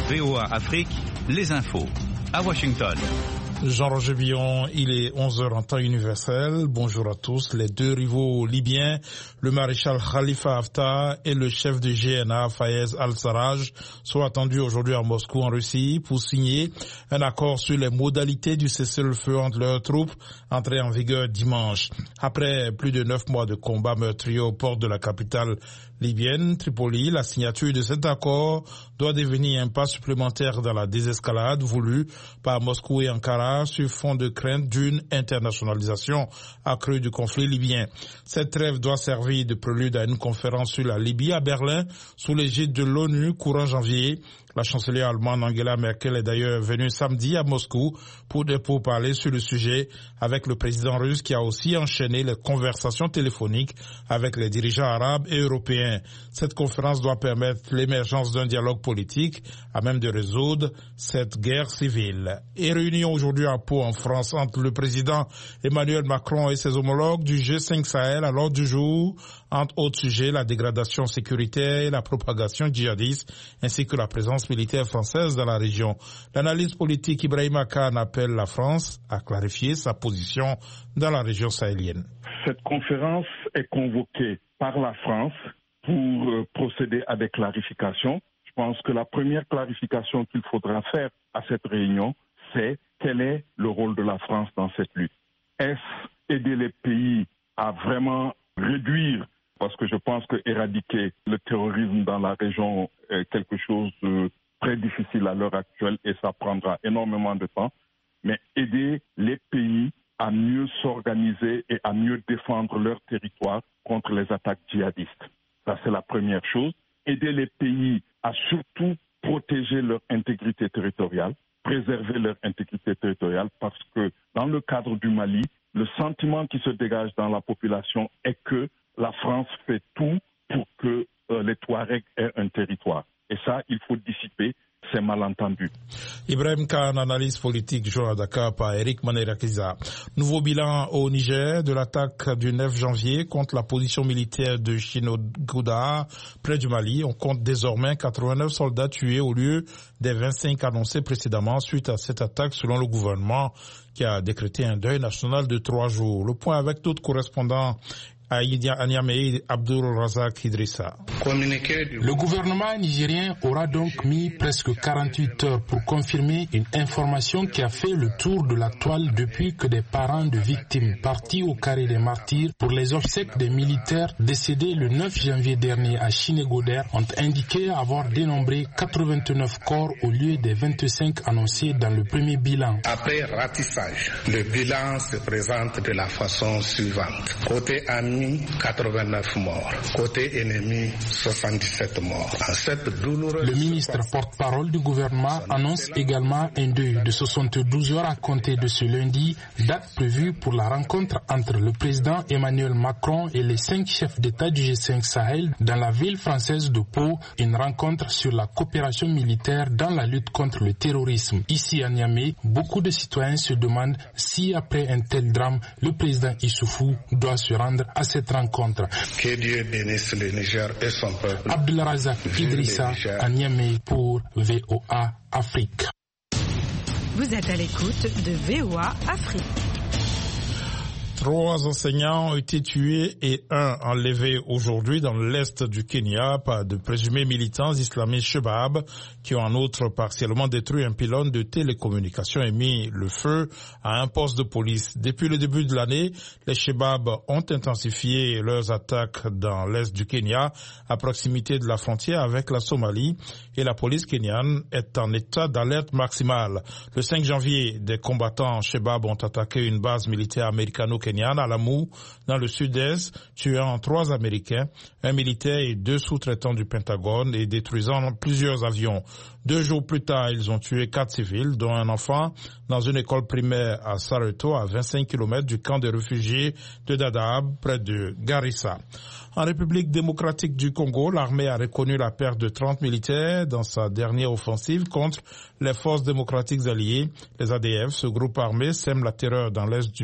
VOA Afrique, les infos. À Washington. Jean-Roger Billon, il est 11h en temps universel. Bonjour à tous. Les deux rivaux libyens, le maréchal Khalifa Haftar et le chef du GNA, Fayez al-Sarraj, sont attendus aujourd'hui à Moscou, en Russie, pour signer un accord sur les modalités du cessez-le-feu entre leurs troupes, entré en vigueur dimanche. Après plus de 9 mois de combats meurtriers aux portes de la capitale libyenne, Tripoli, la signature de cet accord doit devenir un pas supplémentaire dans la désescalade voulue par Moscou et Ankara sur fond de crainte d'une internationalisation accrue du conflit libyen. Cette trêve doit servir de prélude à une conférence sur la Libye à Berlin sous l'égide de l'ONU courant janvier. La chancelière allemande Angela Merkel est d'ailleurs venue samedi à Moscou pour parler sur le sujet avec le président russe qui a aussi enchaîné les conversations téléphoniques avec les dirigeants arabes et européens. Cette conférence doit permettre l'émergence d'un dialogue politique à même de résoudre cette guerre civile. Et réunion aujourd'hui à Pau en France entre le président Emmanuel Macron et ses homologues du G5 Sahel à l'ordre du jour, entre autres sujets la dégradation sécuritaire et la propagation djihadiste ainsi que la présence militaire française dans la région. L'analyse politique Ibrahima Khan appelle la France à clarifier sa position dans la région sahélienne. Cette conférence est convoquée par la France pour procéder à des clarifications. Je pense que la première clarification qu'il faudra faire à cette réunion, c'est quel est le rôle de la France dans cette lutte. Est-ce aider les pays à vraiment réduire, parce que je pense que éradiquer le terrorisme dans la région est quelque chose de très difficile à l'heure actuelle et ça prendra énormément de temps, mais aider les pays à mieux s'organiser et à mieux défendre leur territoire contre les attaques djihadistes. Ça, c'est la première chose. Aider les pays à surtout protéger leur intégrité territoriale, préserver leur intégrité territoriale, parce que dans le cadre du Mali, le sentiment qui se dégage dans la population est que la France fait tout pour que les Touaregs aient un territoire. Et ça, il faut dissiper ces malentendus. Ibrahim Khan, analyse politique, jour à Dakar par Eric Manerakiza. Nouveau bilan au Niger de l'attaque du 9 janvier contre la position militaire de Chinogouda, près du Mali. On compte désormais 89 soldats tués au lieu des 25 annoncés précédemment suite à cette attaque selon le gouvernement qui a décrété un deuil national de 3 jours. Le point avec d'autres correspondants à Niamey, Abdul Razak Idrissa. Le gouvernement nigérien aura donc mis presque 48 heures pour confirmer une information qui a fait le tour de la toile depuis que des parents de victimes partis au carré des martyrs pour les obsèques des militaires décédés le 9 janvier dernier à Chinégoder ont indiqué avoir dénombré 89 corps au lieu des 25 annoncés dans le premier bilan. Après ratissage, le bilan se présente de la façon suivante. Côté ami, 89 morts. Côté ennemi, 77 morts. Le ministre porte-parole du gouvernement annonce également un deuil de 72 heures à compter de ce lundi, date prévue pour la rencontre entre le président Emmanuel Macron et les 5 chefs d'État du G5 Sahel dans la ville française de Pau, une rencontre sur la coopération militaire dans la lutte contre le terrorisme. Ici à Niamey, beaucoup de citoyens se demandent si après un tel drame, le président Issoufou doit se rendre à cette rencontre. Que Dieu bénisse le Niger et son peuple. Abdul Razak Idrissa à Niamey pour VOA Afrique. Vous êtes à l'écoute de VOA Afrique. 3 enseignants ont été tués et 1 enlevé aujourd'hui dans l'est du Kenya par de présumés militants islamistes Shebab qui ont en outre partiellement détruit un pylône de télécommunications et mis le feu à un poste de police. Depuis le début de l'année, les Shebab ont intensifié leurs attaques dans l'est du Kenya à proximité de la frontière avec la Somalie et la police kenyane est en état d'alerte maximale. Le 5 janvier, des combattants Shebab ont attaqué une base militaire américano-kenyane à Lamu, dans le sud-est, tuant 3 Américains, un militaire et 2 sous-traitants du Pentagone et détruisant plusieurs avions. 2 jours plus tard, ils ont tué 4 civils, dont un enfant, dans une école primaire à Sareto, à 25 km du camp des réfugiés de Dadaab, près de Garissa. En République démocratique du Congo, l'armée a reconnu la perte de 30 militaires dans sa dernière offensive contre les forces démocratiques alliées. Les ADF, ce groupe armé, sème la terreur dans l'est du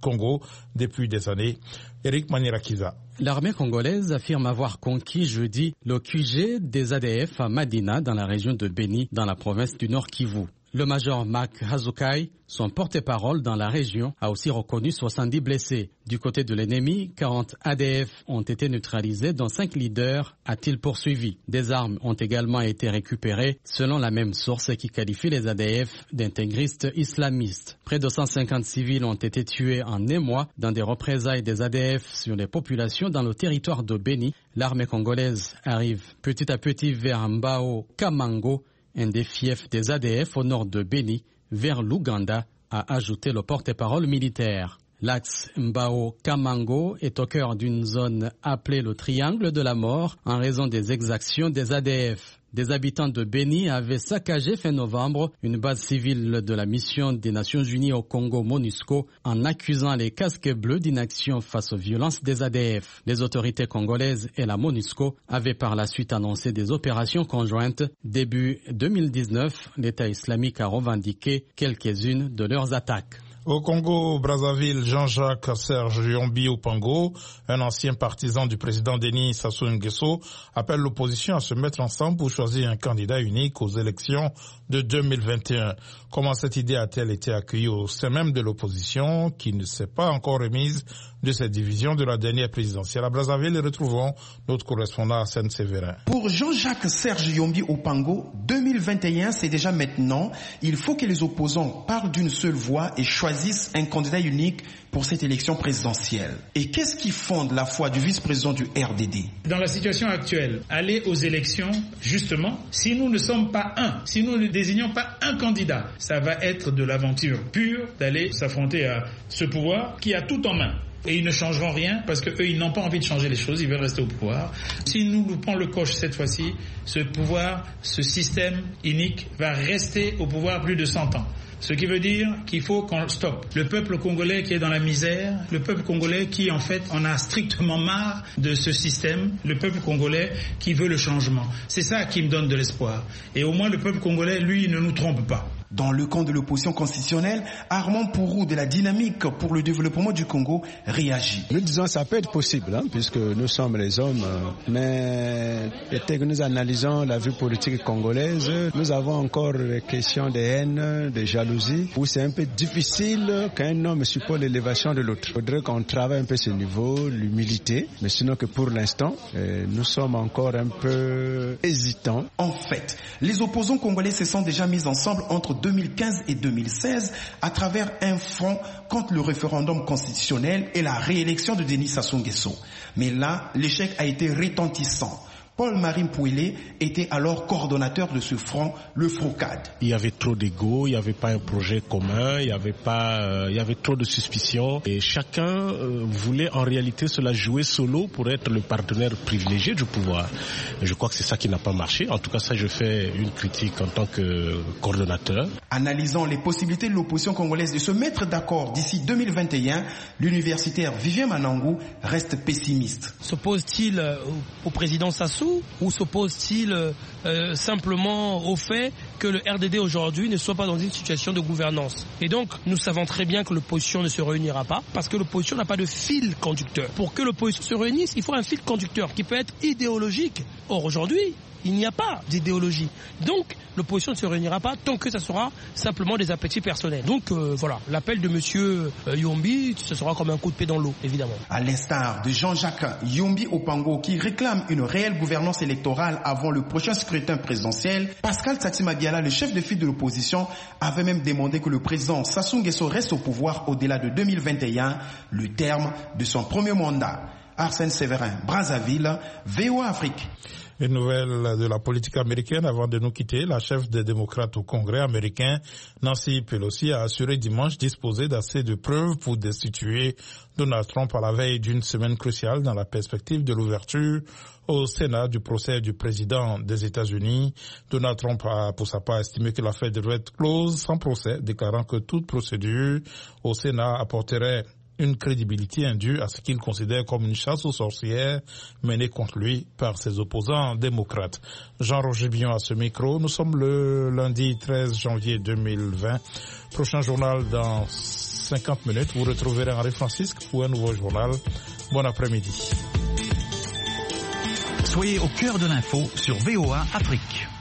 Congo depuis des années. Eric Manirakiza. L'armée congolaise affirme avoir conquis jeudi le QG des ADF à Madina dans la région de Beni, dans la province du Nord Kivu. Le major Mark Hazukai, son porte-parole dans la région, a aussi reconnu 70 blessés. Du côté de l'ennemi, 40 ADF ont été neutralisés, dont 5 leaders, a-t-il poursuivi. Des armes ont également été récupérées, selon la même source qui qualifie les ADF d'intégristes islamistes. Près de 150 civils ont été tués en un mois dans des représailles des ADF sur les populations dans le territoire de Beni. L'armée congolaise arrive petit à petit vers Mbao Kamango, un des fiefs des ADF au nord de Beni, vers l'Ouganda, a ajouté le porte-parole militaire. L'axe Mbao-Kamango est au cœur d'une zone appelée le Triangle de la Mort en raison des exactions des ADF. Des habitants de Beni avaient saccagé fin novembre une base civile de la mission des Nations Unies au Congo MONUSCO en accusant les casques bleus d'inaction face aux violences des ADF. Les autorités congolaises et la MONUSCO avaient par la suite annoncé des opérations conjointes. Début 2019, l'État islamique a revendiqué quelques-unes de leurs attaques. Au Congo-Brazzaville, Jean-Jacques Serge Yombi Opango, un ancien partisan du président Denis Sassou Nguesso, appelle l'opposition à se mettre ensemble pour choisir un candidat unique aux élections de 2021. Comment cette idée a-t-elle été accueillie au sein même de l'opposition qui ne s'est pas encore remise de cette division de la dernière présidentielle? À Brazzaville, retrouvons notre correspondant Arsène Sévérin. Pour Jean-Jacques Serge Yombi Opango, 2021, c'est déjà maintenant. Il faut que les opposants parlent d'une seule voix et choisissent un candidat unique pour cette élection présidentielle. Et qu'est-ce qui fonde la foi du vice-président du RDD? Dans la situation actuelle, aller aux élections, justement, si nous ne sommes pas un, si nous ne désignons pas un candidat, ça va être de l'aventure pure d'aller s'affronter à ce pouvoir qui a tout en main. Et ils ne changeront rien parce qu'eux, ils n'ont pas envie de changer les choses, ils veulent rester au pouvoir. Si nous loupons le coche cette fois-ci, ce pouvoir, ce système unique va rester au pouvoir plus de 100 ans. Ce qui veut dire qu'il faut qu'on stoppe. Le peuple congolais qui est dans la misère, le peuple congolais qui en fait en a strictement marre de ce système, le peuple congolais qui veut le changement. C'est ça qui me donne de l'espoir. Et au moins le peuple congolais, lui, ne nous trompe pas. Dans le camp de l'opposition constitutionnelle, Armand Pourou de la Dynamique pour le développement du Congo réagit. Nous disons que ça peut être possible, puisque nous sommes les hommes, mais dès que nous analysons la vie politique congolaise, nous avons encore des questions de haine, de jalousie, où c'est un peu difficile qu'un homme supporte l'élévation de l'autre. Il faudrait qu'on travaille un peu ce niveau, l'humilité, mais sinon que pour l'instant, nous sommes encore un peu hésitants. En fait, les opposants congolais se sont déjà mis ensemble entre 2015 et 2016 à travers un front contre le référendum constitutionnel et la réélection de Denis Sassou Nguesso. Mais là, l'échec a été retentissant. Paul-Marie Mpouélé était alors coordonnateur de ce front, le FROCAD. Il y avait trop d'ego, il n'y avait pas un projet commun, il y avait trop de suspicions et chacun voulait en réalité se la jouer solo pour être le partenaire privilégié du pouvoir. Et je crois que c'est ça qui n'a pas marché. En tout cas, ça, je fais une critique en tant que coordonnateur. Analysant les possibilités de l'opposition congolaise de se mettre d'accord d'ici 2021, l'universitaire Vivien Manangou reste pessimiste. S'oppose-t-il au président Sassou ou s'oppose-t-il simplement au fait que le RDD aujourd'hui ne soit pas dans une situation de gouvernance? Et donc, nous savons très bien que l'opposition ne se réunira pas parce que l'opposition n'a pas de fil conducteur. Pour que l'opposition se réunisse, il faut un fil conducteur qui peut être idéologique. Or, aujourd'hui, il n'y a pas d'idéologie. Donc, l'opposition ne se réunira pas tant que ça sera simplement des appétits personnels. Donc, voilà, l'appel de monsieur Yombi, ce sera comme un coup de pied dans l'eau, évidemment. À l'instar de Jean-Jacques Yombi Opango, qui réclame une réelle gouvernance électorale avant le prochain scrutin présidentiel, Pascal Tsatima Biala, le chef de file de l'opposition, avait même demandé que le président Sassou Nguesso reste au pouvoir au-delà de 2021, le terme de son premier mandat. Arsène Sévérin, Brazzaville, VOA Afrique. Une nouvelle de la politique américaine avant de nous quitter. La chef des démocrates au Congrès américain, Nancy Pelosi, a assuré dimanche disposer d'assez de preuves pour destituer Donald Trump à la veille d'une semaine cruciale dans la perspective de l'ouverture au Sénat du procès du président des États-Unis. Donald Trump a pour sa part estimé que l'affaire devrait être close sans procès, déclarant que toute procédure au Sénat apporterait une crédibilité indue à ce qu'il considère comme une chasse aux sorcières menée contre lui par ses opposants démocrates. Jean-Roger Billon à ce micro. Nous sommes le lundi 13 janvier 2020. Prochain journal dans 8h50. Vous retrouverez Henri Francisque pour un nouveau journal. Bon après-midi. Soyez au cœur de l'info sur VOA Afrique.